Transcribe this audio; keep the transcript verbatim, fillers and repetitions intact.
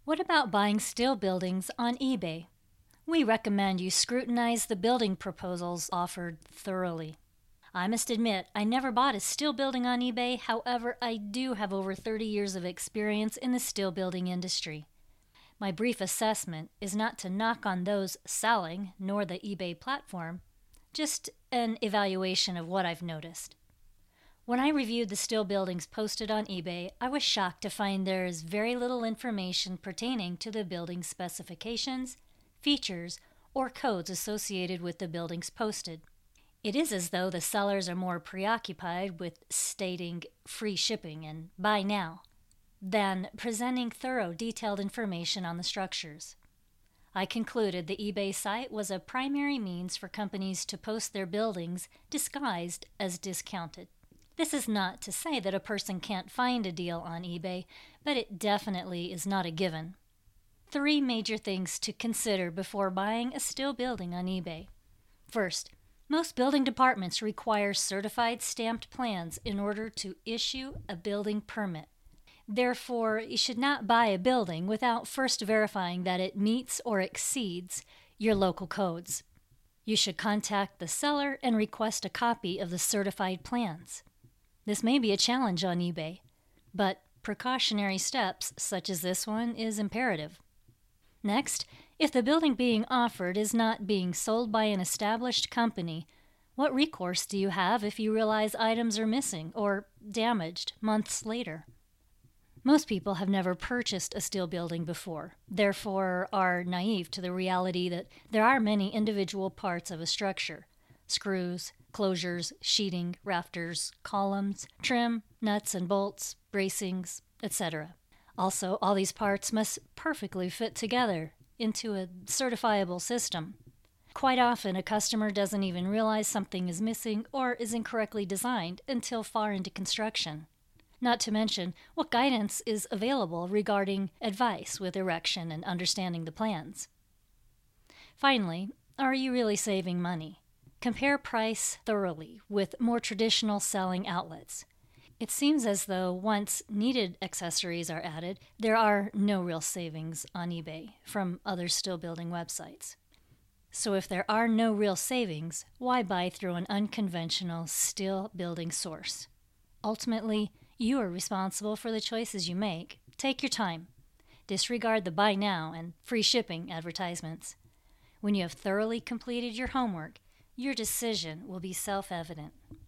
What about buying steel buildings on eBay? We recommend you scrutinize the building proposals offered thoroughly. I must admit, I never bought a steel building on eBay. However, I do have over thirty years of experience in the steel building industry. My brief assessment is not to knock on those selling, nor the eBay platform, just an evaluation of what I've noticed. When I reviewed the steel buildings posted on eBay, I was shocked to find there is very little information pertaining to the building specifications, features, or codes associated with the buildings posted. It is as though the sellers are more preoccupied with stating free shipping and buy now than presenting thorough, detailed information on the structures. I concluded the eBay site was a primary means for companies to post their buildings disguised as discounted. This is not to say that a person can't find a deal on eBay, but it definitely is not a given. Three major things to consider before buying a steel building on eBay. First, most building departments require certified stamped plans in order to issue a building permit. Therefore, you should not buy a building without first verifying that it meets or exceeds your local codes. You should contact the seller and request a copy of the certified plans. This may be a challenge on eBay, but precautionary steps such as this one is imperative. Next, if the building being offered is not being sold by an established company, what recourse do you have if you realize items are missing or damaged months later? Most people have never purchased a steel building before, therefore are naive to the reality that there are many individual parts of a structure: screws, closures, sheeting, rafters, columns, trim, nuts and bolts, bracings, et cetera. Also, all these parts must perfectly fit together into a certifiable system. Quite often, a customer doesn't even realize something is missing or is incorrectly designed until far into construction. Not to mention what guidance is available regarding advice with erection and understanding the plans. Finally, are you really saving money? Compare price thoroughly with more traditional selling outlets. It seems as though once needed accessories are added, there are no real savings on eBay from other steel building websites. So if there are no real savings, why buy through an unconventional steel building source? Ultimately, you are responsible for the choices you make. Take your time. Disregard the buy now and free shipping advertisements. When you have thoroughly completed your homework, your decision will be self-evident.